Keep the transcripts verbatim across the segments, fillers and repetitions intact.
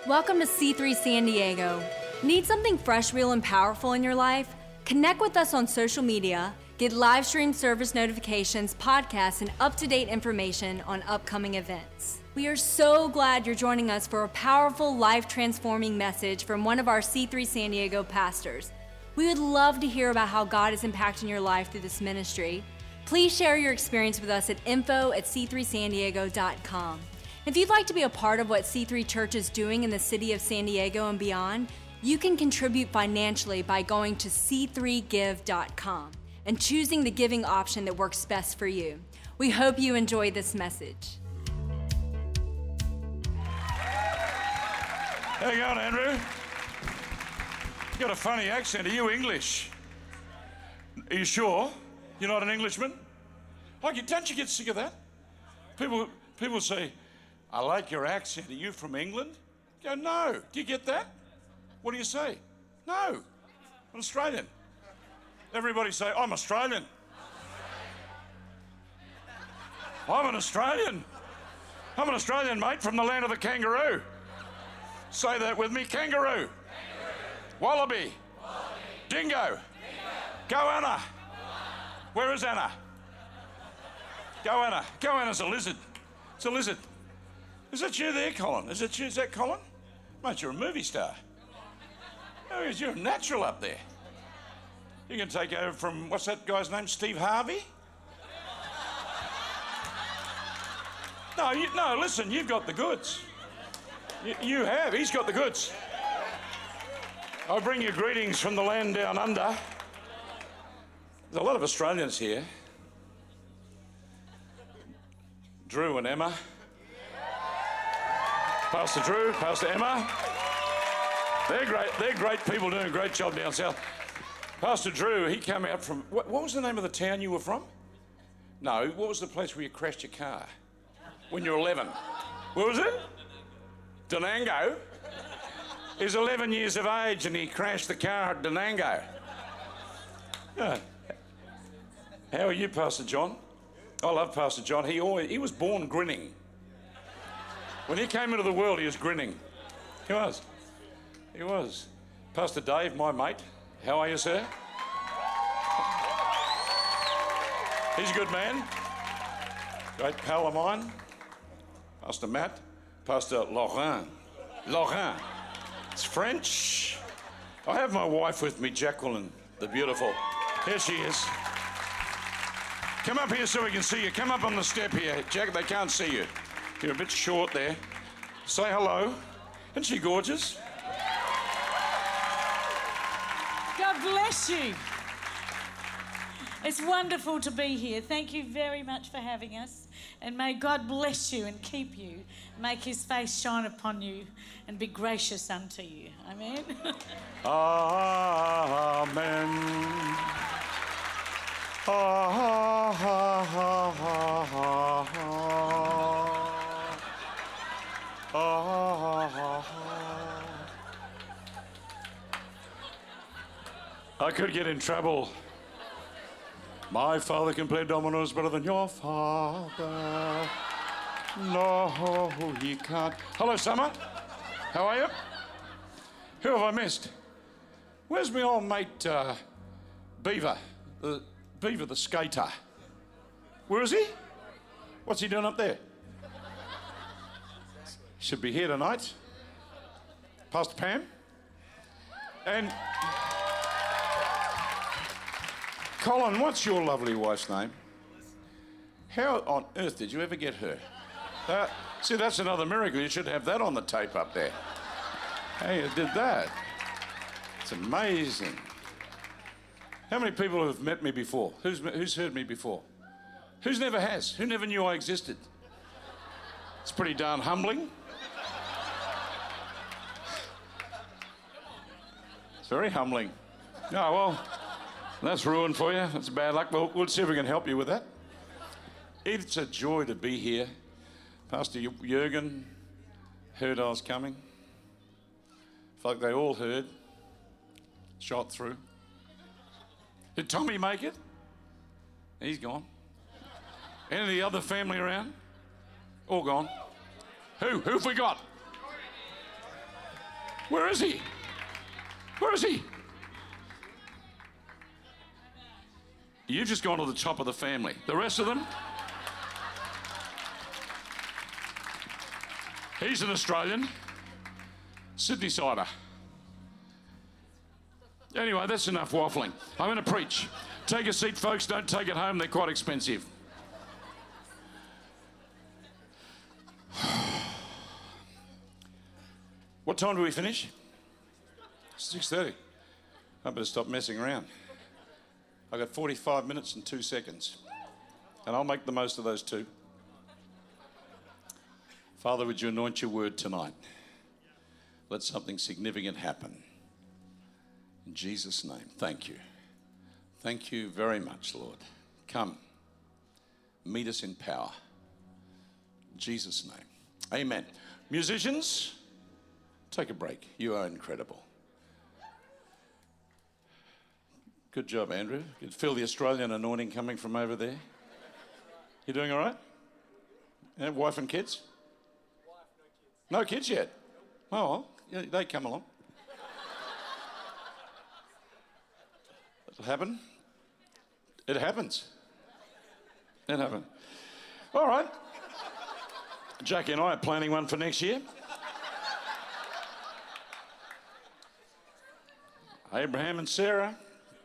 Welcome to C three San Diego. Need something fresh, real, and powerful in your life? Connect with us on social media, get live stream service notifications, podcasts, and up-to-date information on upcoming events. We are so glad you're joining us for a powerful, life-transforming message from one of our C three San Diego pastors. We would love to hear about how God is impacting your life through this ministry. Please share your experience with us at info at c three san diego dot com. If you'd like to be a part of what C three Church is doing in the city of San Diego and beyond, you can contribute financially by going to c three give dot com and choosing the giving option that works best for you. We hope you enjoy this message. How you going, Andrew? You got a funny accent. Are you English? Are you sure you're not an Englishman? Like, don't you get sick of that? People, people say, I like your accent. Are you from England? I go, no. Do you get that? What do you say? No. I'm Australian. Everybody say, I'm Australian. I'm an Australian. I'm an Australian, mate, from the land of the kangaroo. Say that with me, kangaroo. Kangaroo. Wallaby. Wallaby. Dingo. Dingo. Go Anna. Where is Anna? Go Anna. Go Anna's a lizard. It's a lizard. Is that you there, Colin? Is that you? Is that Colin? Mate, you're a movie star. Oh, you're a natural up there. You can take over from, what's that guy's name? Steve Harvey? No, you, no, listen, you've got the goods. You, you have. He's got the goods. I bring you greetings from the land down under. There's a lot of Australians here. Drew and Emma. Pastor Drew, Pastor Emma. They're great, they're great people doing a great job down south. Pastor Drew, he came out from, what, what was the name of the town you were from? No, what was the place where you crashed your car when you were eleven? What was it? Denango. He's eleven years of age and he crashed the car at Denango. Yeah. How are you, Pastor John? I love Pastor John. He always, he was born grinning. When he came into the world, he was grinning. He was. He was. Pastor Dave, my mate. How are you, sir? He's a good man. Great pal of mine. Pastor Matt. Pastor Laurent. Laurent. It's French. I have my wife with me, Jacqueline, the beautiful. Here she is. Come up here so we can see you. Come up on the step here. Jack, they can't see you. You're a bit short there. Say hello. Isn't she gorgeous? God bless you. It's wonderful to be here. Thank you very much for having us. And may God bless you and keep you. Make his face shine upon you and be gracious unto you. Amen. Amen. I could get in trouble. My father can play dominoes better than your father. No, he can't. Hello, Summer. How are you? Who have I missed? Where's my old mate, uh, Beaver? The Beaver the skater. Where is he? What's he doing up there? Should be here tonight. Pastor Pam. And Colin, what's your lovely wife's name? How on earth did you ever get her? Uh, see, that's another miracle. You should have that on the tape up there. How you did that? It's amazing. How many people have met me before? Who's, who's heard me before? Who's never has? Who never knew I existed? It's pretty darn humbling. It's very humbling. Oh, well, that's ruined for you. That's bad luck. Well, we'll see if we can help you with that. It's a joy to be here. Pastor Jurgen heard I was coming. Like they all heard. Shot through. Did Tommy make it? He's gone. Any of the other family around? All gone. Who? Who have we got? Where is he? Where is he? You've just gone to the top of the family. The rest of them? He's an Australian. Sydney Sider. Anyway, that's enough waffling. I'm going to preach. Take a seat, folks. Don't take it home. They're quite expensive. What time do we finish? six thirty. I better stop messing around. I've got forty-five minutes and two seconds. And I'll make the most of those two. Father, would you anoint your word tonight? Let something significant happen. In Jesus' name, thank you. Thank you very much, Lord. Come, meet us in power. In Jesus' name, amen. Musicians, take a break. You are incredible. Good job, Andrew. You can feel the Australian anointing coming from over there. You doing all right? Yeah, wife and kids? Wife, no kids. No kids yet? Oh, well, yeah, they come along. It'll happen. It happens. It happens. All right. Jackie and I are planning one for next year. Abraham and Sarah.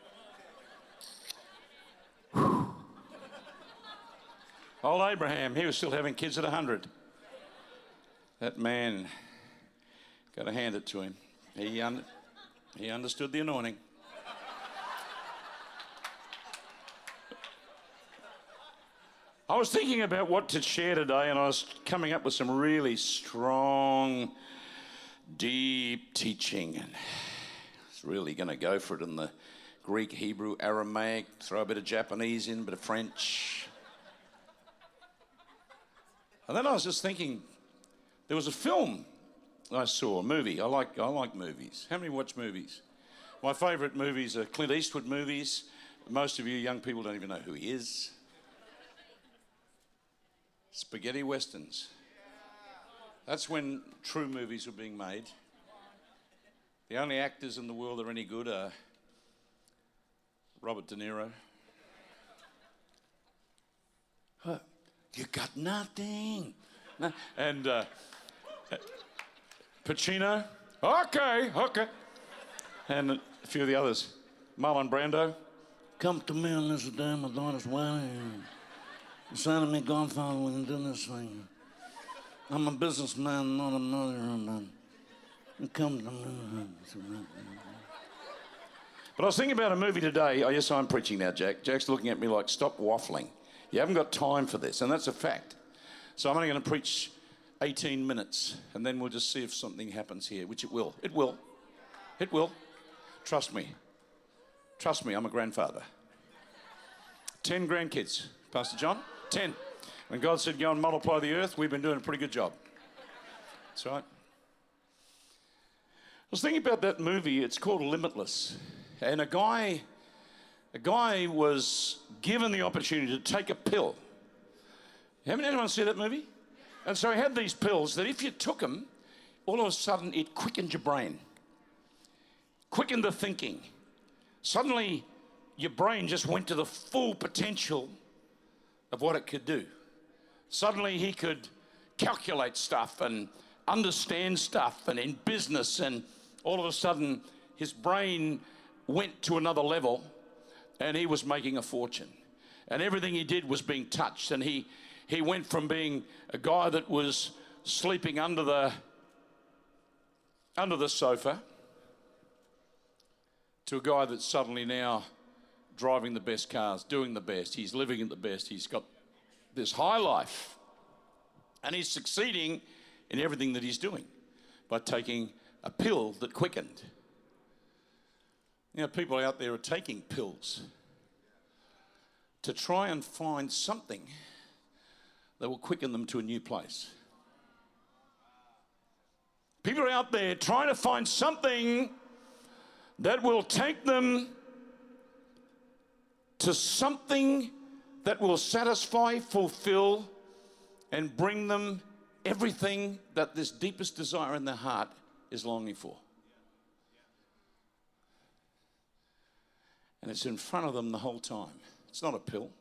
Old Abraham, he was still having kids at a hundred. That man, got to hand it to him. He, un- he understood the anointing. I was thinking about what to share today, and I was coming up with some really strong, deep teaching. And I was really going to go for it in the Greek, Hebrew, Aramaic, throw a bit of Japanese in, a bit of French. And then I was just thinking, there was a film I saw, a movie. I like, I like movies. How many watch movies? My favourite movies are Clint Eastwood movies. Most of you young people don't even know who he is. Spaghetti westerns. That's when true movies were being made. The only actors in the world that are any good are Robert De Niro. Huh. You got nothing. No. And uh, Pacino. Okay, okay. And a few of the others. Marlon Brando. Come to me and listen to my daughter's wedding. Son of me, Godfather, we can do this thing. I'm a businessman, not a mother. Come to me. But I was thinking about a movie today. Oh, yes, I'm preaching now, Jack. Jack's looking at me like, stop waffling. You haven't got time for this, and that's a fact. So I'm only going to preach eighteen minutes, and then we'll just see if something happens here, which it will. It will. It will. Trust me. Trust me, I'm a grandfather. Ten grandkids, Pastor John. Ten. When God said, go and multiply the earth, we've been doing a pretty good job. That's right. I was thinking about that movie. It's called Limitless. And a guy, a guy was given the opportunity to take a pill. Haven't anyone seen that movie? And so he had these pills that if you took them, all of a sudden it quickened your brain. Quickened the thinking. Suddenly your brain just went to the full potential of what it could do. Suddenly he could calculate stuff and understand stuff and in business, and all of a sudden his brain went to another level and he was making a fortune. And everything he did was being touched, and he, he went from being a guy that was sleeping under the, under the sofa to a guy that's suddenly now driving the best cars, doing the best. He's living at the best. He's got this high life. And he's succeeding in everything that he's doing by taking a pill that quickened. You know, people out there are taking pills to try and find something that will quicken them to a new place. People are out there trying to find something that will take them to something that will satisfy, fulfill, and bring them everything that this deepest desire in their heart is longing for. And it's in front of them the whole time. It's not a pill.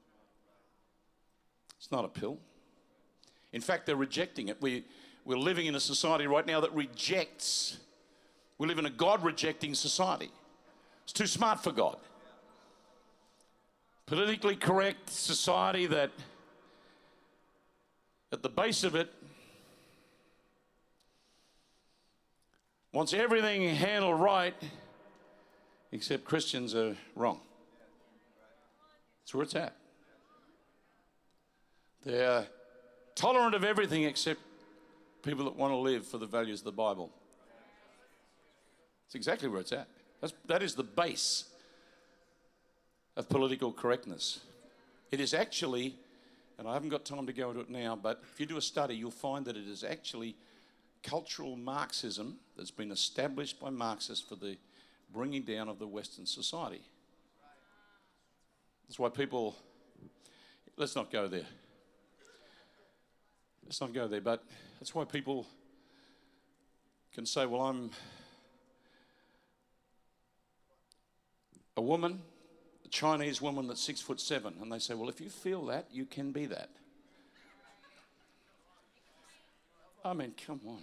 It's not a pill. In fact, they're rejecting it. We, we're living in a society right now that rejects. We live in a God-rejecting society. It's too smart for God. Politically correct society that, at the base of it, wants everything handled right, except Christians are wrong. That's where it's at. They're tolerant of everything except people that want to live for the values of the Bible. That's exactly where it's at. That's, that is the base of political correctness. It is actually, and I haven't got time to go into it now, but if you do a study, you'll find that it is actually cultural Marxism that's been established by Marxists for the bringing down of the Western society. That's why people, let's not go there. Let's not go there, but that's why people can say, well, I'm a woman, a Chinese woman that's six foot seven. And they say, well, if you feel that, you can be that. I mean, come on.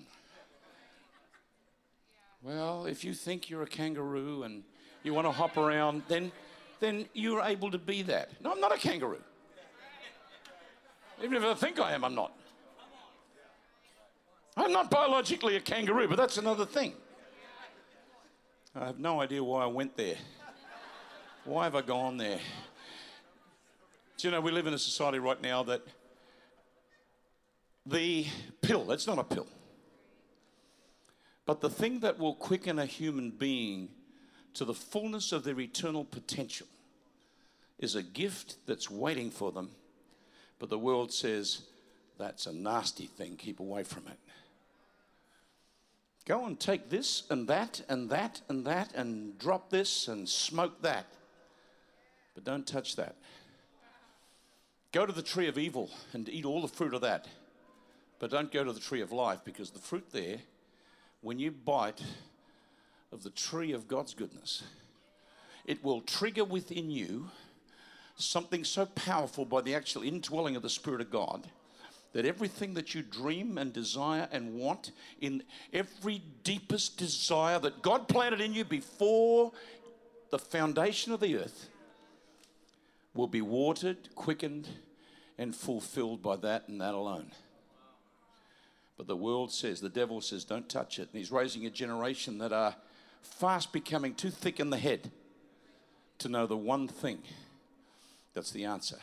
Well, if you think you're a kangaroo and you want to hop around, then, then you're able to be that. No, I'm not a kangaroo. Even if I think I am, I'm not. I'm not biologically a kangaroo, but that's another thing. I have no idea why I went there. Why have I gone there? Do you know, we live in a society right now that the pill, it's not a pill, but the thing that will quicken a human being to the fullness of their eternal potential is a gift that's waiting for them, but the world says, that's a nasty thing, keep away from it. Go and take this and that and that and that and drop this and smoke that. But don't touch that. Go to the tree of evil and eat all the fruit of that. But don't go to the tree of life, because the fruit there, when you bite of the tree of God's goodness, it will trigger within you something so powerful by the actual indwelling of the Spirit of God, that everything that you dream and desire and want, in every deepest desire that God planted in you before the foundation of the earth, will be watered, quickened, and fulfilled by that and that alone. But the world says, the devil says, don't touch it. And he's raising a generation that are fast becoming too thick in the head to know the one thing that's the answer.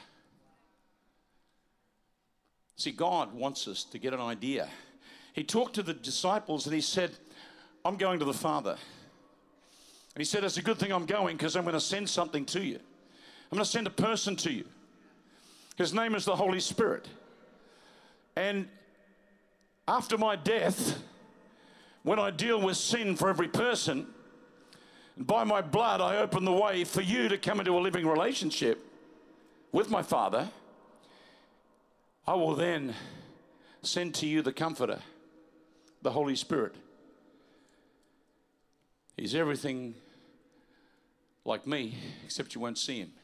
See, God wants us to get an idea. He talked to the disciples and he said, I'm going to the Father. And he said, it's a good thing I'm going, because I'm going to send something to you. I'm going to send a person to you. His name is the Holy Spirit. And after my death, when I deal with sin for every person, and by my blood I open the way for you to come into a living relationship with my Father, I will then send to you the Comforter, the Holy Spirit. He's everything like me, except you won't see him.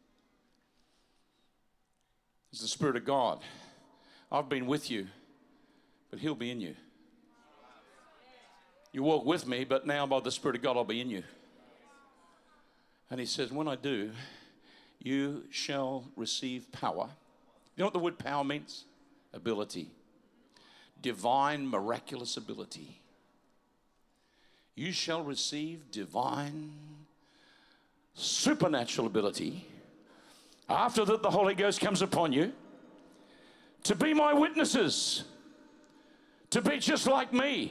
He's the Spirit of God. I've been with you, but he'll be in you. You walk with me, but now by the Spirit of God, I'll be in you. And he says, when I do, you shall receive power. You know what the word power means? Ability. Divine, miraculous ability. You shall receive divine, supernatural ability. After that, the Holy Ghost comes upon you to be my witnesses, to be just like me,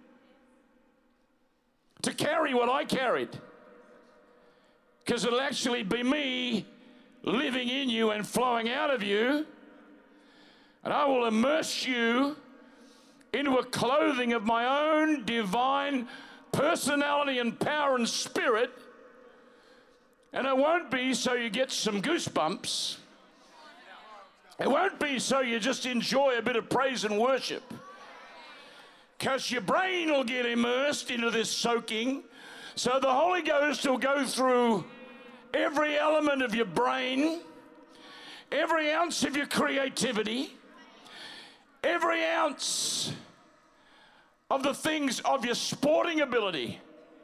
to carry what I carried, because it'll actually be me living in you and flowing out of you, and I will immerse you into a clothing of my own divine personality and power and spirit. And it won't be so you get some goosebumps. It won't be so you just enjoy a bit of praise and worship. Because your brain will get immersed into this soaking. So the Holy Ghost will go through every element of your brain, every ounce of your creativity, every ounce of the things of your sporting ability.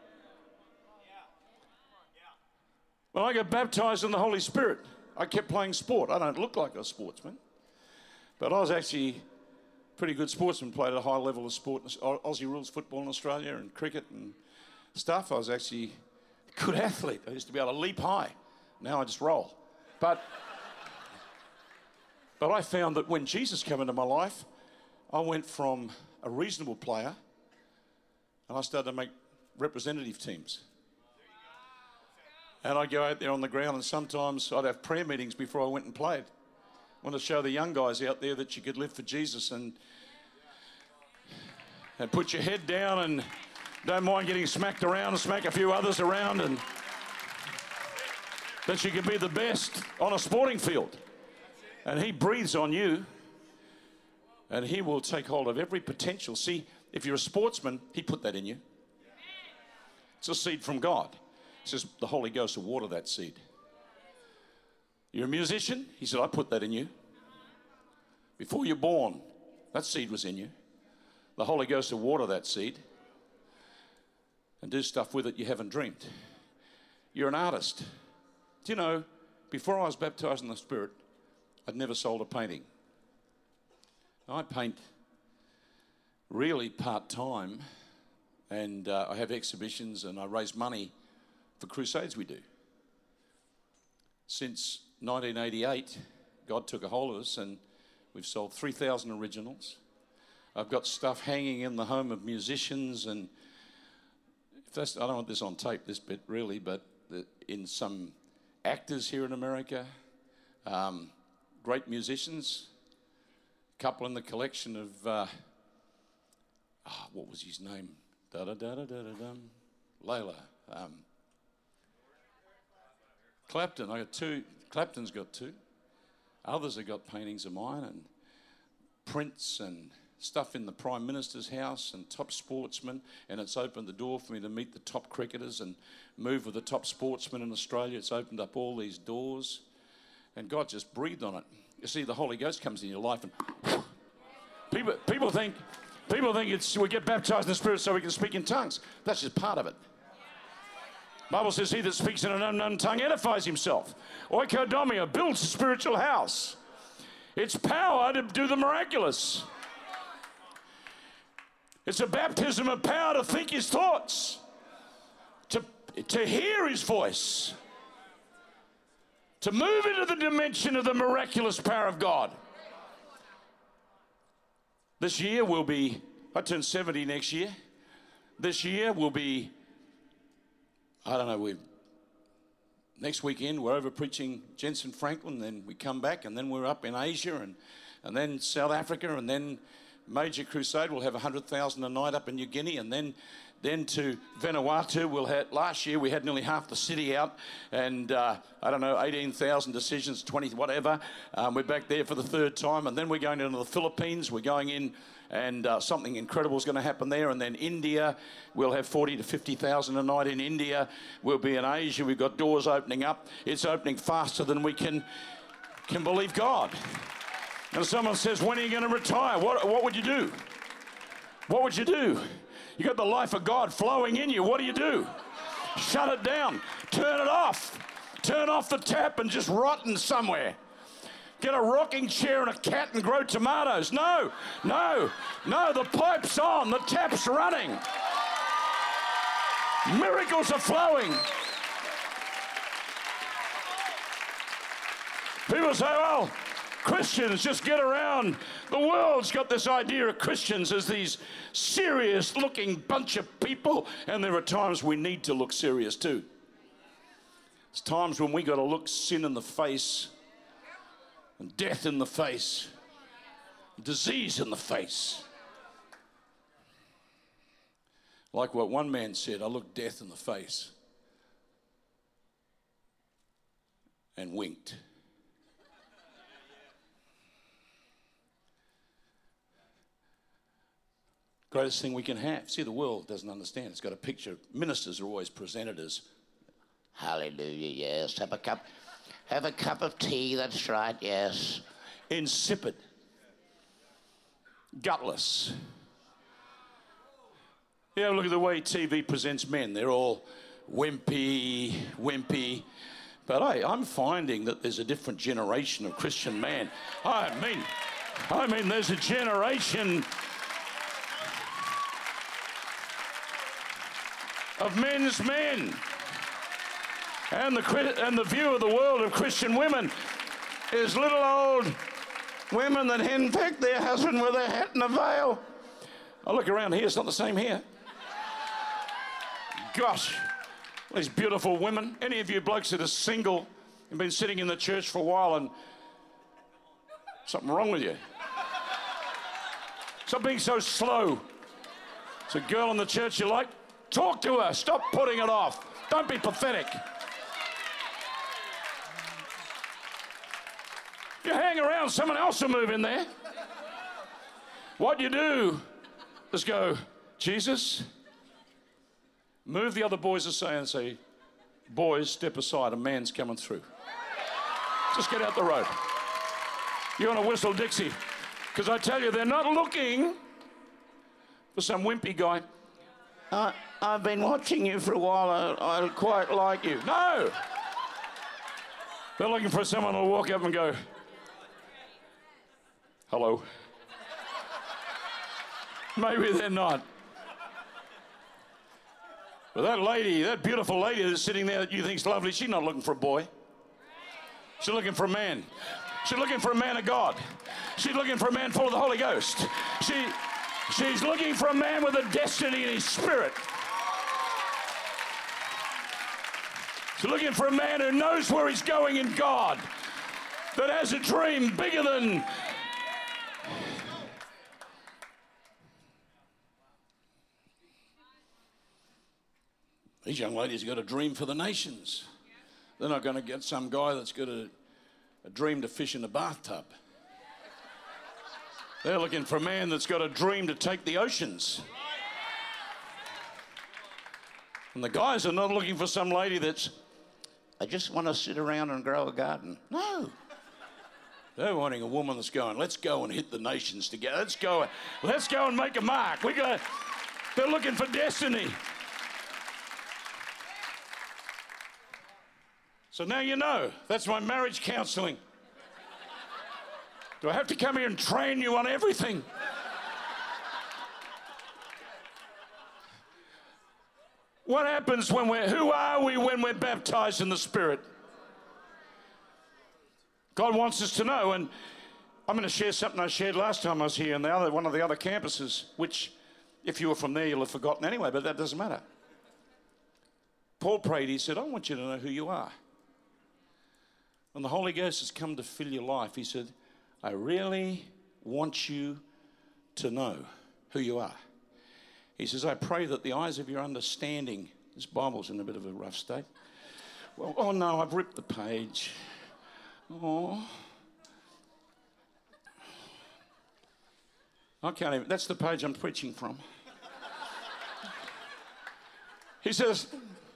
When I got baptized in the Holy Spirit, I kept playing sport. I don't look like a sportsman, but I was actually a pretty good sportsman, played at a high level of sport, Aussie rules football in Australia and cricket and stuff. I was actually a good athlete. I used to be able to leap high. Now I just roll. But, but I found that when Jesus came into my life, I went from a reasonable player and I started to make representative teams. And I'd go out there on the ground and sometimes I'd have prayer meetings before I went and played. I wanted to show the young guys out there that you could live for Jesus and, and put your head down and don't mind getting smacked around and smack a few others around, and that you could be the best on a sporting field. And he breathes on you and he will take hold of every potential. See, if you're a sportsman, he put that in you. It's a seed from God. It says the Holy Ghost will water that seed. You're a musician? He said, I put that in you. Before you're born, that seed was in you. The Holy Ghost will water that seed and do stuff with it you haven't dreamed. You're an artist. Do you know, before I was baptized in the Spirit, I'd never sold a painting. I paint really part-time, and uh, I have exhibitions and I raise money for crusades we do. Since nineteen eighty-eight, God took a hold of us and we've sold three thousand originals. I've got stuff hanging in the home of musicians, and if that's, I don't want this on tape, this bit really, but the, in some actors here in America, um, great musicians, a couple in the collection of, uh, oh, what was his name? Da-da-da-da-da-da-dum. Layla. Um, Clapton, I got two. Clapton's got two. Others have got paintings of mine, and prints and stuff in the Prime Minister's house and top sportsmen, and it's opened the door for me to meet the top cricketers and move with the top sportsmen in Australia. It's opened up all these doors, and God just breathed on it. You see, the Holy Ghost comes in your life, and people, people think, people think it's we get baptized in the Spirit so we can speak in tongues. That's just part of it. The Bible says he that speaks in an unknown tongue edifies himself. Oikodomia builds a spiritual house. It's power to do the miraculous. It's a baptism of power to think his thoughts, to, to hear his voice, to move into the dimension of the miraculous power of God. This year will be, I turn seventy next year. This year will be, I don't know, we next weekend we're over preaching Jensen Franklin, then we come back, and then we're up in Asia, and, and then South Africa, and then major crusade. We'll have one hundred thousand a night up in New Guinea, and then then to Vanuatu. We'll have, last year we had nearly half the city out, and uh, I don't know, eighteen thousand decisions, twenty, whatever. Um, we're back there for the third time, and then we're going into the Philippines. We're going in, and uh, something incredible is going to happen there. And then India, we'll have forty to fifty thousand a night in India. We'll be in Asia. We've got doors opening up. It's opening faster than we can can believe God. And someone says, when are you going to retire? What, what would you do? What would you do? You got the life of God flowing in you. What do you do? Shut it down. Turn it off. Turn off the tap and just rotten somewhere. Get a rocking chair and a cat and grow tomatoes. No, no, no. The pipe's on. The tap's running. Miracles are flowing. People say, well, Christians just get around. The world's got this idea of Christians as these serious-looking bunch of people, and there are times we need to look serious too. There's times when we got to look sin in the face, and death in the face, and disease in the face. Like what one man said, I looked death in the face and winked. Greatest thing we can have. See, the world doesn't understand. It's got a picture. Ministers are always presented as Hallelujah, yes. Have a cup, have a cup of tea, that's right, yes. Insipid. Gutless. Yeah, look at the way T V presents men. They're all wimpy, wimpy. But I, I'm finding that there's a different generation of Christian man. I mean, I mean, there's a generation of men's men. And the, and the view of the world of Christian women is little old women that henpeck their husband with a hat and a veil. I look around here, it's not the same here. Gosh, these beautiful women. Any of you blokes that are single and been sitting in the church for a while and something wrong with you? Stop being so slow. It's a girl in the church you like. Talk to her. Stop putting it off. Don't be pathetic. You hang around, someone else will move in there. What you do is go, Jesus, move the other boys aside and say, boys, step aside, a man's coming through. Just get out the road. You want to whistle Dixie? Because I tell you, they're not looking for some wimpy guy. I, I've been watching you for a while. I, I quite like you. No! They're looking for someone who'll walk up and go, hello. Maybe they're not. But that lady, that beautiful lady that's sitting there that you think's lovely, she's not looking for a boy. She's looking for a man. She's looking for a man of God. She's looking for a man full of the Holy Ghost. She, she's looking for a man with a destiny in his spirit. She's looking for a man who knows where he's going in God, that has a dream bigger than... These young ladies have got a dream for the nations. They're not going to get some guy that's got a, a dream to fish in a bathtub. They're looking for a man that's got a dream to take the oceans. And the guys are not looking for some lady that's, I just want to sit around and grow a garden. no. They're wanting a woman that's going, let's go and hit the nations together. Let's go, let's go and make a mark. We got, they're looking for destiny. So now you know, that's my marriage counseling. Do I have to come here and train you on everything? What happens when we're, who are we when we're baptized in the Spirit? God wants us to know, and I'm going to share something I shared last time I was here in the other, one of the other campuses, which if you were from there, you'll have forgotten anyway, but that doesn't matter. Paul prayed, he said, I want you to know who you are. When the Holy Ghost has come to fill your life, he said, I really want you to know who you are. He says, I pray that the eyes of your understanding, this Bible's in a bit of a rough state. Well, oh no, I've ripped the page. Oh. I can't even, that's the page I'm preaching from. He says,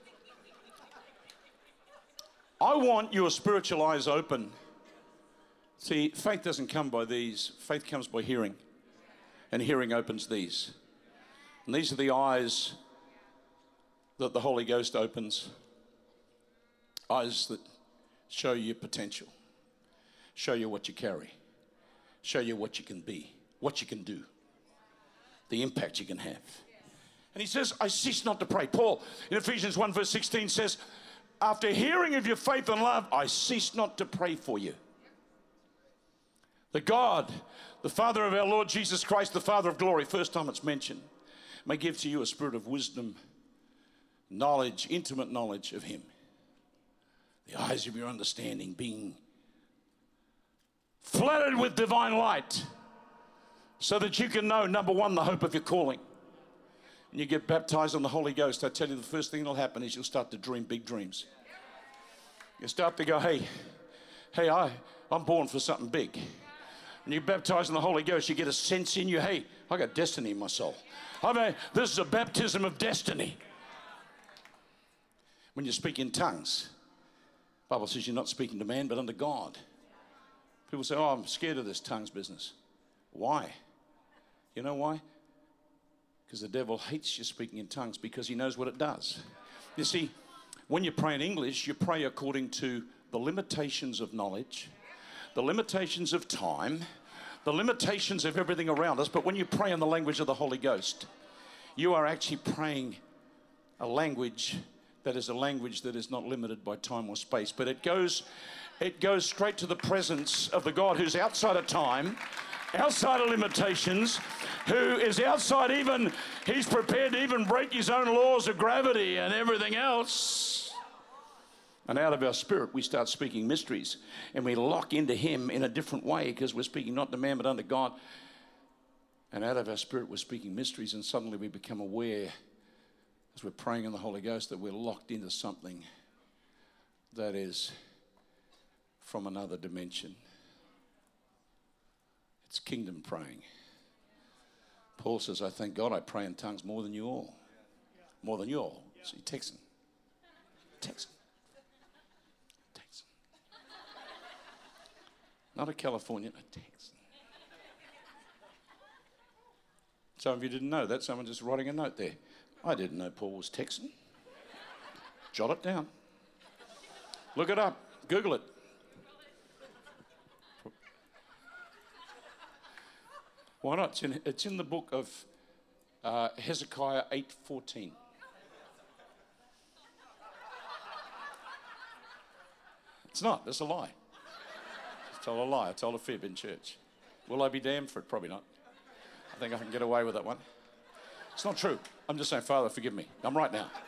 I want your spiritual eyes open. See, faith doesn't come by these. Faith comes by hearing. And hearing opens these. And these are the eyes that the Holy Ghost opens. Eyes that show you potential. Show you what you carry. Show you what you can be. What you can do. The impact you can have. And he says, I cease not to pray. Paul, in Ephesians one verse sixteen says, after hearing of your faith and love, I cease not to pray for you. The God, the Father of our Lord Jesus Christ, the Father of glory, first time it's mentioned, may give to you a spirit of wisdom, knowledge, intimate knowledge of him. The eyes of your understanding being flooded with divine light so that you can know, number one, the hope of your calling. And you get baptized in the Holy Ghost, I tell you the first thing that'll happen is you'll start to dream big dreams. You start to go, hey, hey, I, I'm born for something big. When you're baptized in the Holy Ghost, you get a sense in you, hey, I got destiny in my soul. I mean, this is a baptism of destiny. when you speak in tongues. The Bible says you're not speaking to man, but unto God. People say, oh, I'm scared of this tongues business. Why? You know why? Because the devil hates you speaking in tongues because he knows what it does. You see, when you pray in English, you pray according to the limitations of knowledge, the limitations of time, the limitations of everything around us. But when you pray in the language of the Holy Ghost, you are actually praying a language that is a language that is not limited by time or space, but it goes, it goes straight to the presence of the God who's outside of time, outside of limitations, who is outside even, he's prepared to even break his own laws of gravity and everything else. And out of our spirit, we start speaking mysteries, and we lock into him in a different way because we're speaking not to man, but unto God. And out of our spirit, we're speaking mysteries, and suddenly we become aware as we're praying in the Holy Ghost that we're locked into something that is from another dimension. It's kingdom praying. Paul says, I thank God I pray in tongues more than you all. More than you all. See, Texan. Texan. Texan. Not a Californian, a Texan. Some of you didn't know that. Someone just writing a note there. I didn't know Paul was Texan. Jot it down. Look it up. Google it. Why not? It's in, it's in the book of uh, Hezekiah eight fourteen. It's not. It's a lie. I told a lie. I told a fib in church. Will I be damned for it? Probably not. I think I can get away with that one. It's not true. I'm just saying, Father, forgive me. I'm right now.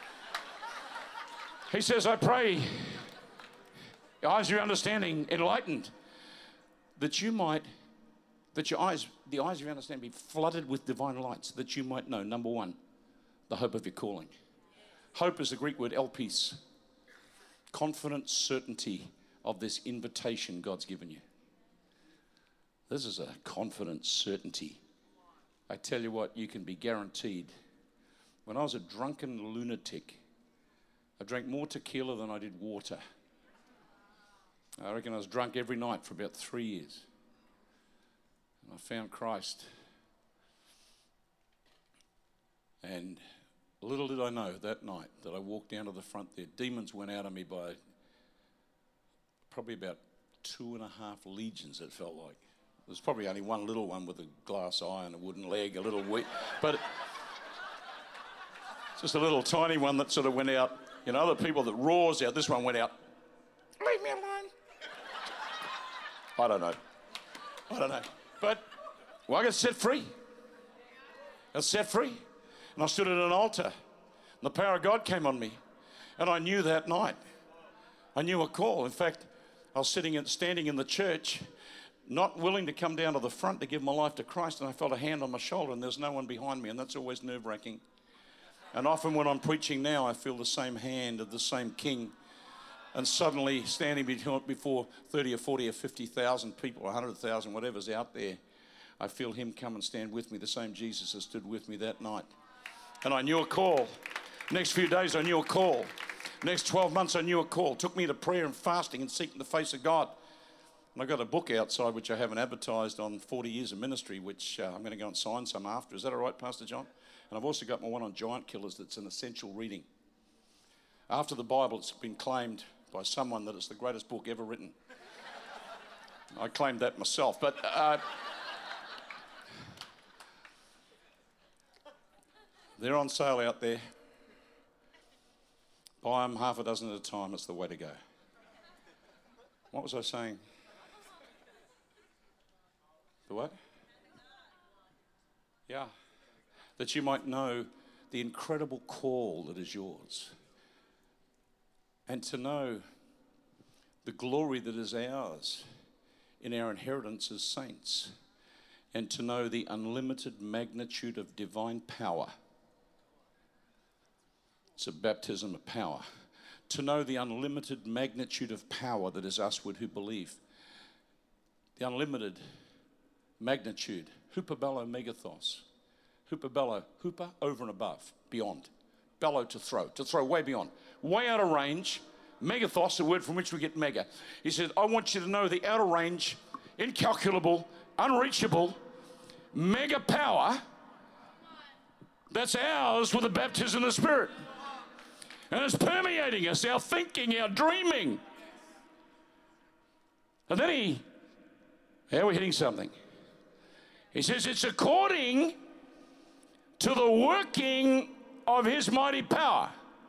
He says, I pray, eyes of your understanding enlightened, that you might, that your eyes, the eyes of your understanding be flooded with divine lights, that you might know, number one, the hope of your calling. Hope is the Greek word elpis, confident certainty of this invitation God's given you. This is a confident certainty. I tell you what, you can be guaranteed. When I was a drunken lunatic, I drank more tequila than I did water. I reckon I was drunk every night for about three years. And I found Christ. And little did I know that night that I walked down to the front there. Demons went out of me by probably about two and a half legions, it felt like. There's probably only one little one with a glass eye and a wooden leg, a little weak, but just a little tiny one that sort of went out. You know, other people that roars out, this one went out. Leave me alone. I don't know. I don't know. But, well, I got set free. I got set free. And I stood at an altar. And the power of God came on me. And I knew that night. I knew a call. In fact, I was sitting and standing in the church, not willing to come down to the front to give my life to Christ, and I felt a hand on my shoulder, and there's no one behind me, and that's always nerve-wracking. And often when I'm preaching now, I feel the same hand of the same King, and suddenly standing before thirty or forty or fifty thousand people, one hundred thousand, whatever's out there, I feel him come and stand with me, the same Jesus that stood with me that night. And I knew a call. Next few days, I knew a call. Next twelve months, I knew a call. Took me to prayer and fasting and seeking the face of God. And I got a book outside which I haven't advertised on forty years of ministry, which uh, I'm going to go and sign some after. Is that all right, Pastor John? And I've also got my one on giant killers that's an essential reading. After the Bible, it's been claimed by someone that it's the greatest book ever written. I claimed that myself. But uh, they're on sale out there. Buy them half a dozen at a time. It's the way to go. What was I saying? The what? Yeah. That you might know the incredible call that is yours. And to know the glory that is ours in our inheritance as saints. And to know the unlimited magnitude of divine power. It's a baptism of power. To know the unlimited magnitude of power that is usward who believe. The unlimited magnitude. Hupabello megathos. Hupabello, hupa, over and above, beyond. bellow, to throw, to throw way beyond, way out of range. Megathos, the word from which we get mega. He said, I want you to know the outer range, incalculable, unreachable, mega power that's ours with the baptism of the Spirit. And it's permeating us, our thinking, our dreaming. And then he, now we're hitting something. He says it's according to the working of his mighty power.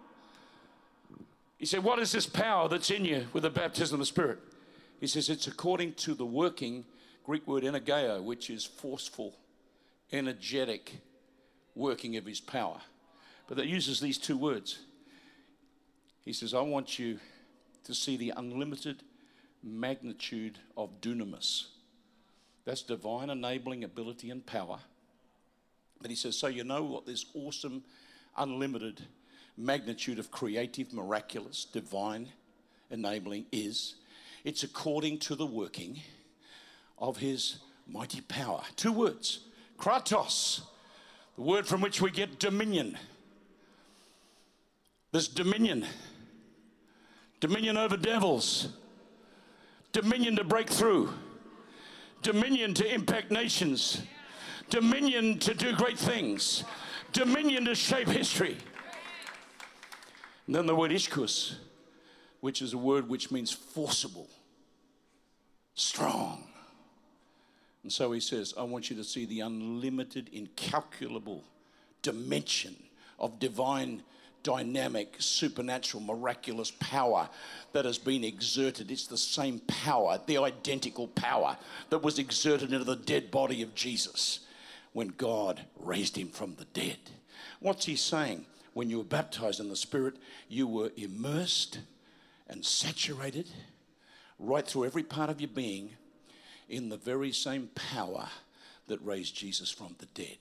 He said, what is this power that's in you with the baptism of the Spirit? He says it's according to the working, Greek word energeo, which is forceful, energetic working of his power. But that uses these two words. He says, I want you to see the unlimited magnitude of dunamis. That's divine enabling ability and power. But he says, so you know what this awesome, unlimited magnitude of creative, miraculous, divine enabling is. It's according to the working of his mighty power. Two words, kratos, the word from which we get dominion. There's dominion. Dominion over devils. Dominion to break through. Dominion to impact nations. Dominion to do great things. Dominion to shape history. And then the word ishkus, which is a word which means forcible, strong. And so he says, I want you to see the unlimited, incalculable dimension of divine, dynamic, supernatural, miraculous power that has been exerted. It's the same power, the identical power that was exerted into the dead body of Jesus when God raised him from the dead. What's he saying? When you were baptized in the Spirit, you were immersed and saturated right through every part of your being in the very same power that raised Jesus from the dead.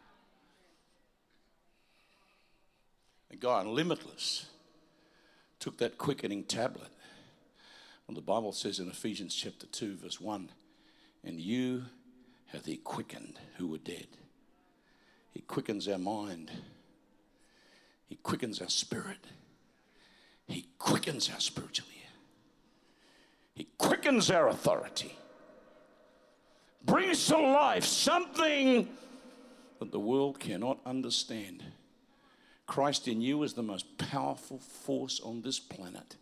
And God, Limitless, took that quickening tablet. And the Bible says in Ephesians chapter two, verse one, and you hath he quickened who were dead. He quickens our mind. He quickens our spirit. He quickens our spiritual ear. He quickens our authority. Brings to life something that the world cannot understand. Christ in you is the most powerful force on this planet.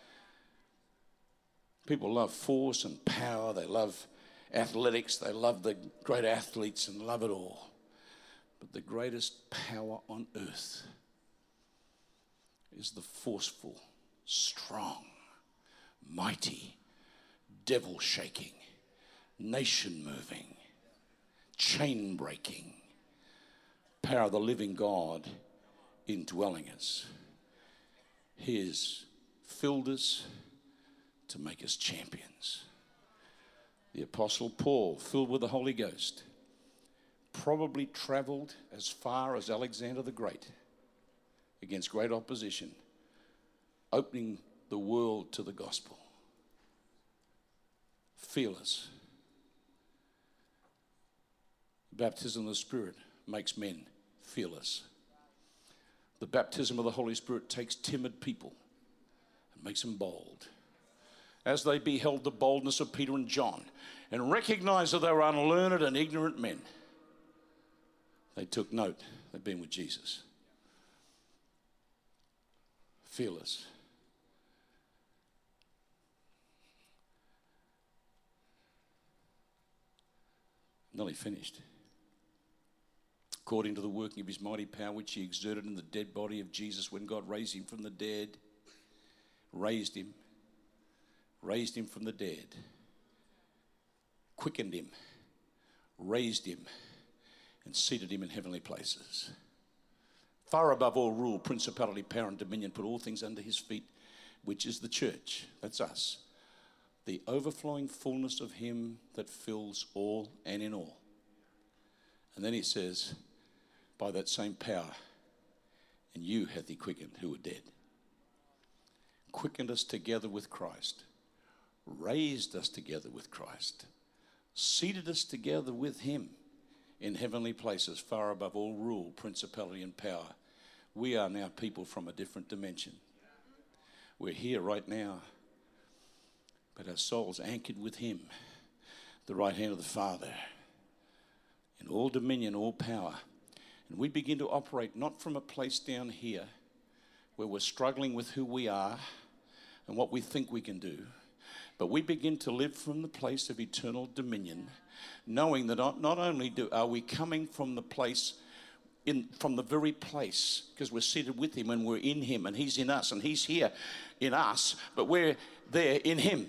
People love force and power. They love athletics. They love the great athletes and love it all. But the greatest power on earth is the forceful, strong, mighty, devil-shaking, nation-moving, chain-breaking power of the living God indwelling us. He has filled us to make us champions. The Apostle Paul, filled with the Holy Ghost, probably traveled as far as Alexander the Great against great opposition, opening the world to the gospel. Fearless. Baptism of the Spirit makes men fearless. The baptism of the Holy Spirit takes timid people and makes them bold. As they beheld the boldness of Peter and John and recognized that they were unlearned and ignorant men, they took note they'd been with Jesus. Fearless. Nearly finished. According to the working of his mighty power, which he exerted in the dead body of Jesus when God raised him from the dead, raised him, raised him from the dead, quickened him, raised him, and seated him in heavenly places. Far above all rule, principality, power, and dominion, put all things under his feet, which is the church. That's us. The overflowing fullness of him that fills all and in all. And then he says, by that same power, and you hath he quickened who were dead. Quickened us together with Christ. Raised us together with Christ. Seated us together with him in heavenly places, far above all rule, principality, and power. We are now people from a different dimension. We're here right now, but our soul's anchored with him, the right hand of the Father, in all dominion, all power. And we begin to operate not from a place down here where we're struggling with who we are and what we think we can do, but we begin to live from the place of eternal dominion, knowing that not, not only do are we coming from the place in from the very place, because we're seated with him and we're in him and he's in us and he's here in us, but we're there in him.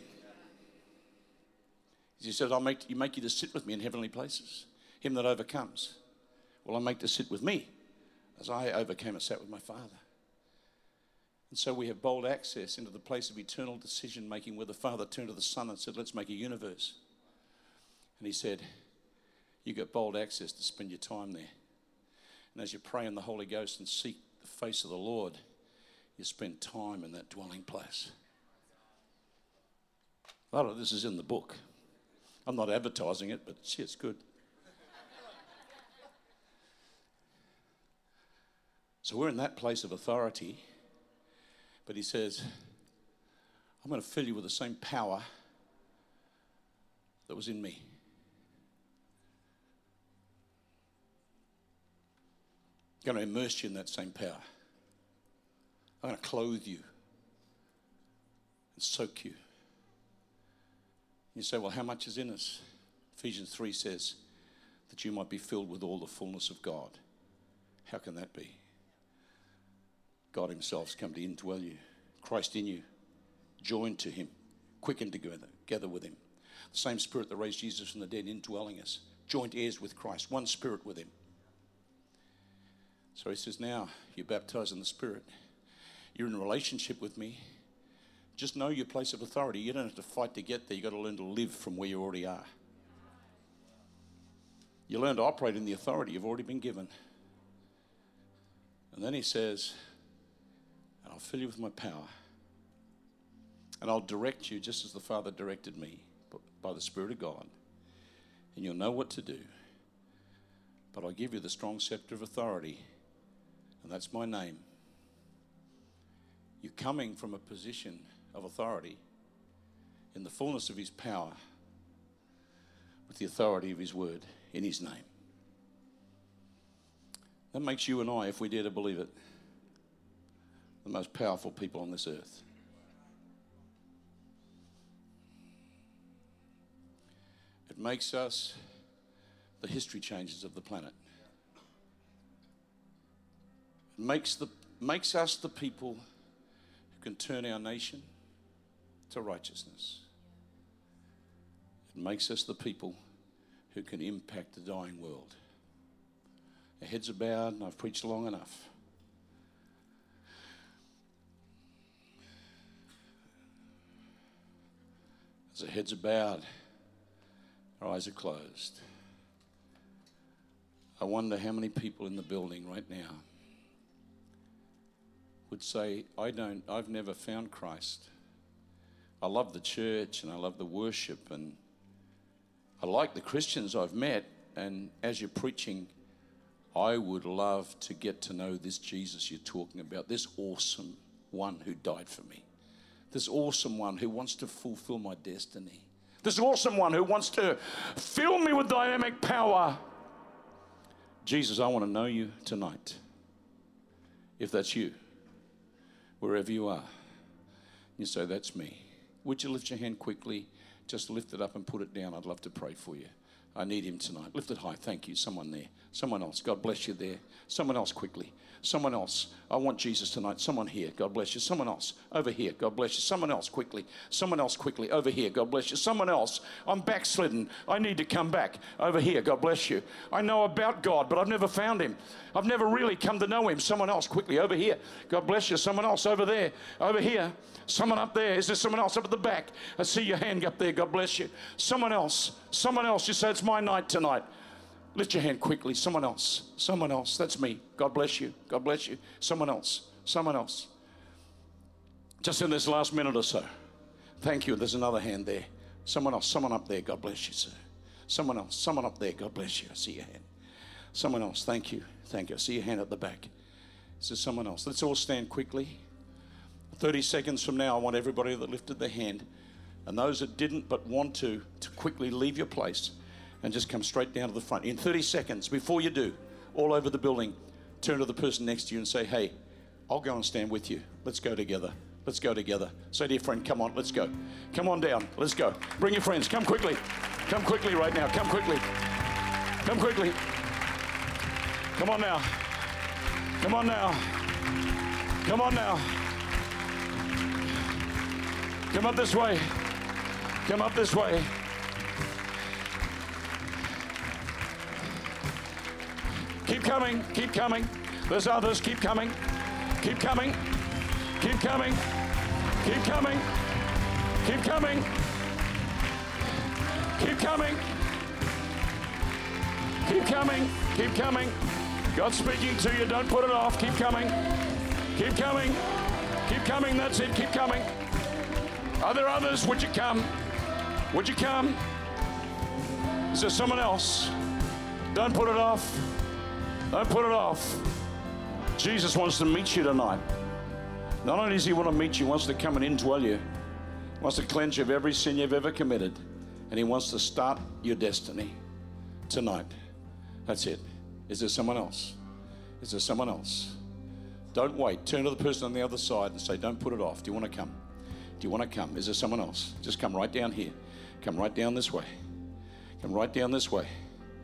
He says, I'll make you make you to sit with me in heavenly places. Him that overcomes, well, I'll make to sit with me as I overcame and sat with my Father. And so we have bold access into the place of eternal decision making, where the Father turned to the Son and said, let's make a universe. And he said, you got bold access to spend your time there. And as you pray in the Holy Ghost and seek the face of the Lord, you spend time in that dwelling place. A lot of this is in the book. I'm not advertising it, but gee, it's good. So we're in that place of authority, but he says, I'm going to fill you with the same power that was in me. I'm going to immerse you in that same power. I'm going to clothe you and soak you. You say, well, how much is in us? Ephesians three says that you might be filled with all the fullness of God. How can that be? God himself has come to indwell you. Christ in you, joined to him, quickened together, together with him. The same Spirit that raised Jesus from the dead indwelling us. Joint heirs with Christ, one Spirit with him. So he says, now you're baptized in the Spirit. You're in a relationship with me. Just know your place of authority. You don't have to fight to get there. You've got to learn to live from where you already are. You learn to operate in the authority you've already been given. And then he says, and I'll fill you with my power. And I'll direct you just as the Father directed me, by the Spirit of God. And you'll know what to do. But I'll give you the strong scepter of authority. And that's my name. You're coming from a position of authority in the fullness of his power with the authority of his word in his name. That makes you and I, if we dare to believe it, the most powerful people on this earth. It makes us the history changers of the planet. It makes, the, makes us the people who can turn our nation to righteousness. It makes us the people who can impact the dying world. Our heads are bowed, and I've preached long enough. As our heads are bowed, our eyes are closed. I wonder how many people in the building right now would say, I don't, I've never found Christ. I love the church and I love the worship and I like the Christians I've met, and as you're preaching, I would love to get to know this Jesus you're talking about, this awesome one who died for me, this awesome one who wants to fulfill my destiny, this awesome one who wants to fill me with dynamic power. Jesus, I want to know you tonight. If that's you, wherever you are, you say, that's me. Would you lift your hand quickly? Just lift it up and put it down. I'd love to pray for you. I need him tonight. Lift it high. Thank you. Someone there. Someone else. God bless you there. Someone else quickly. Someone else. I want Jesus tonight. Someone here. God bless you. Someone else. Over here. God bless you. Someone else quickly. Someone else quickly. Over here. God bless you. Someone else. I'm backslidden. I need to come back. Over here. God bless you. I know about God, but I've never found him. I've never really come to know him. Someone else quickly. Over here. God bless you. Someone else over there. Over here. Someone up there. Is there someone else up at the back? I see your hand up there. God bless you. Someone else. Someone else. You say, it's my night tonight. Lift your hand quickly. Someone else. Someone else. That's me. God bless you. God bless you. Someone else. Someone else. Just in this last minute or so. Thank you. There's another hand there. Someone else. Someone up there. God bless you, sir. Someone else. Someone up there. God bless you. I see your hand. Someone else. Thank you. Thank you. I see your hand at the back. Is there someone else? Let's all stand quickly. thirty seconds from now, I want everybody that lifted their hand and those that didn't but want to, to quickly leave your place and just come straight down to the front. In thirty seconds, before you do, all over the building, turn to the person next to you and say, hey, I'll go and stand with you. Let's go together. Let's go together. Say to your friend, come on, let's go. Come on down, let's go. Bring your friends, come quickly. Come quickly right now, come quickly. Come quickly. Come on now. Come on now. Come on now. Come up this way. Come up this way. Keep coming, keep coming. There's others, keep coming. Keep coming. Keep coming. Keep coming. Keep coming. Keep coming. Keep coming. Keep coming. God's speaking to you. Don't put it off. Keep coming. Keep coming. Keep coming. That's it. Keep coming. Are there others? Would you come? Would you come? Is there someone else? Don't put it off. Don't put it off. Jesus wants to meet you tonight. Not only does he want to meet you, he wants to come and indwell you. He wants to cleanse you of every sin you've ever committed. And he wants to start your destiny tonight. That's it. Is there someone else? Is there someone else? Don't wait. Turn to the person on the other side and say, don't put it off. Do you want to come? Do you want to come? Is there someone else? Just come right down here. Come right down this way. Come right down this way.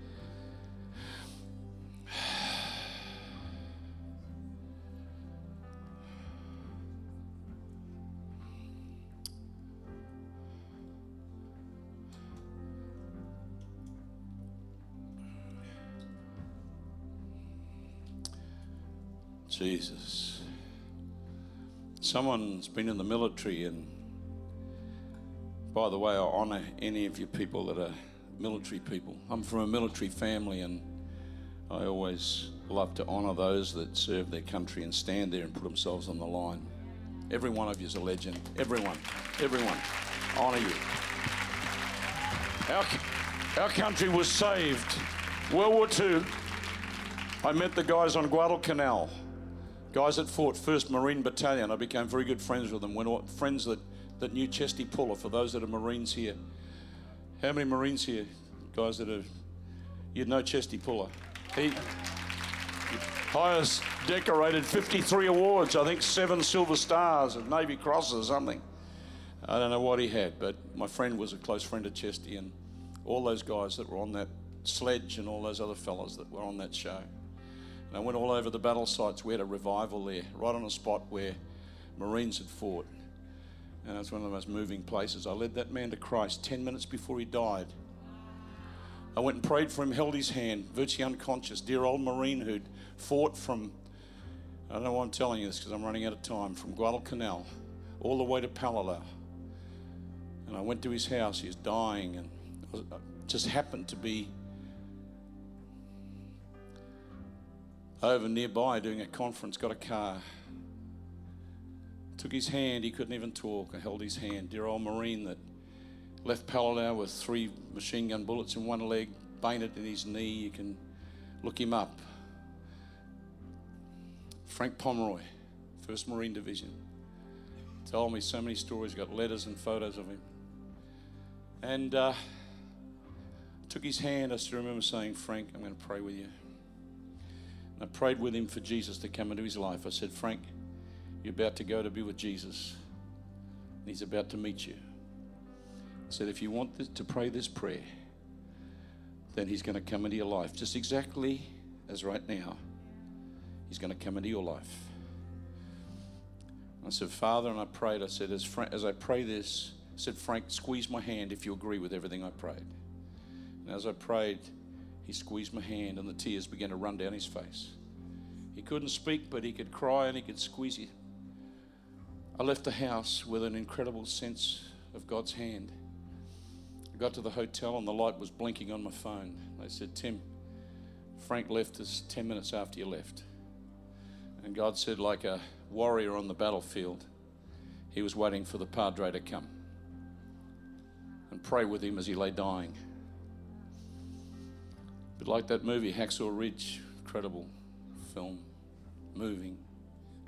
Jesus. Someone's been in the military, and by the way, I honour any of you people that are military people. I'm from a military family, and I always love to honour those that serve their country and stand there and put themselves on the line. Every one of you is a legend. Everyone. Everyone. Honour you. Our, our country was saved. World War Two. I met the guys on Guadalcanal. Guys that fought first Marine Battalion. I became very good friends with them. When friends that, that knew Chesty Puller, for those that are Marines here. How many Marines here? Guys that are, you'd know Chesty Puller. He highest decorated, fifty-three awards, I think seven Silver Stars and Navy Crosses or something. I don't know what he had, but my friend was a close friend of Chesty, and all those guys that were on that sledge and all those other fellas that were on that show. And I went all over the battle sites. We had a revival there, right on a spot where Marines had fought. And it was one of the most moving places. I led that man to Christ ten minutes before he died. I went and prayed for him, held his hand, virtually unconscious. Dear old Marine who'd fought from, I don't know why I'm telling you this because I'm running out of time, from Guadalcanal all the way to Palau. And I went to his house. He was dying, and I just happened to be over nearby doing a conference, got a car. Took his hand, he couldn't even talk. I held his hand. Dear old Marine that left Palau with three machine gun bullets in one leg, baited in his knee. You can look him up. Frank Pomeroy, first Marine Division. Told me so many stories, got letters and photos of him. And uh, took his hand. I still remember saying, Frank, I'm going to pray with you. I prayed with him for Jesus to come into his life. I said, Frank, you're about to go to be with Jesus. And he's about to meet you. I said, if you want this, to pray this prayer, then he's going to come into your life. Just exactly as right now, he's going to come into your life. I said, Father, and I prayed. I said, as, Frank, as I pray this, I said, Frank, squeeze my hand if you agree with everything I prayed. And as I prayed, he squeezed my hand and the tears began to run down his face. He couldn't speak, but he could cry and he could squeeze it. I left the house with an incredible sense of God's hand. I got to the hotel and the light was blinking on my phone. They said, Tim, Frank left us ten minutes after you left. And God said, like a warrior on the battlefield, he was waiting for the Padre to come and pray with him as he lay dying. But like that movie, Hacksaw Ridge, incredible film, moving,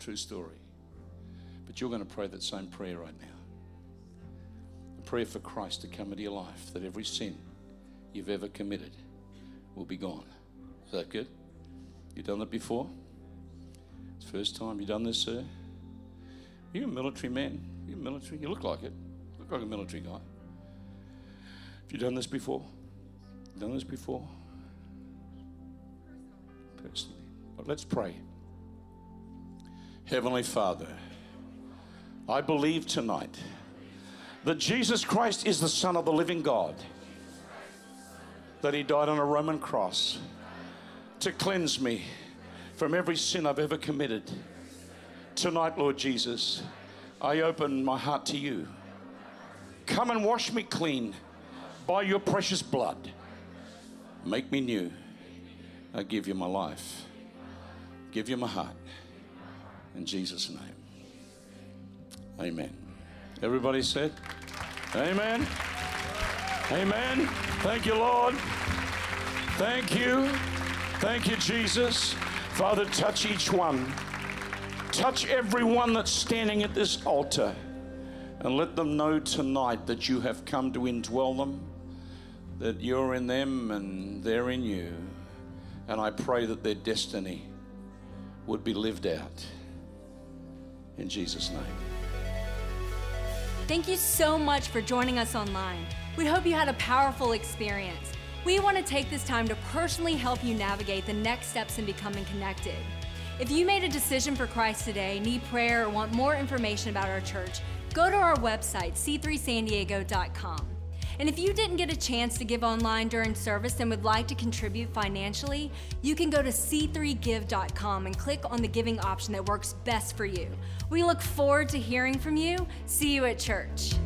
True story. But you're going to pray that same prayer right now. A prayer for Christ to come into your life, that every sin you've ever committed will be gone. Is that good? You done that before? It's the first time you done this, sir? You're a military man. You're military. You look like it. You look like a military guy. Have you done this before? Done this before? Personally. But let's pray. Heavenly Father, I believe tonight that Jesus Christ is the Son of the living God, that he died on a Roman cross to cleanse me from every sin I've ever committed. Tonight, Lord Jesus, I open my heart to you. Come and wash me clean by your precious blood. Make me new. I give you my life. Give you my heart. In Jesus' name. Amen. Everybody said, amen. Amen. Thank you, Lord. Thank you. Thank you, Jesus. Father, touch each one. Touch everyone that's standing at this altar, and let them know tonight that you have come to indwell them, that you're in them and they're in you. And I pray that their destiny would be lived out. In Jesus' name. Thank you so much for joining us online. We hope you had a powerful experience. We want to take this time to personally help you navigate the next steps in becoming connected. If you made a decision for Christ today, need prayer, or want more information about our church, go to our website, c three san diego dot com. And if you didn't get a chance to give online during service and would like to contribute financially, you can go to c three give dot com and click on the giving option that works best for you. We look forward to hearing from you. See you at church.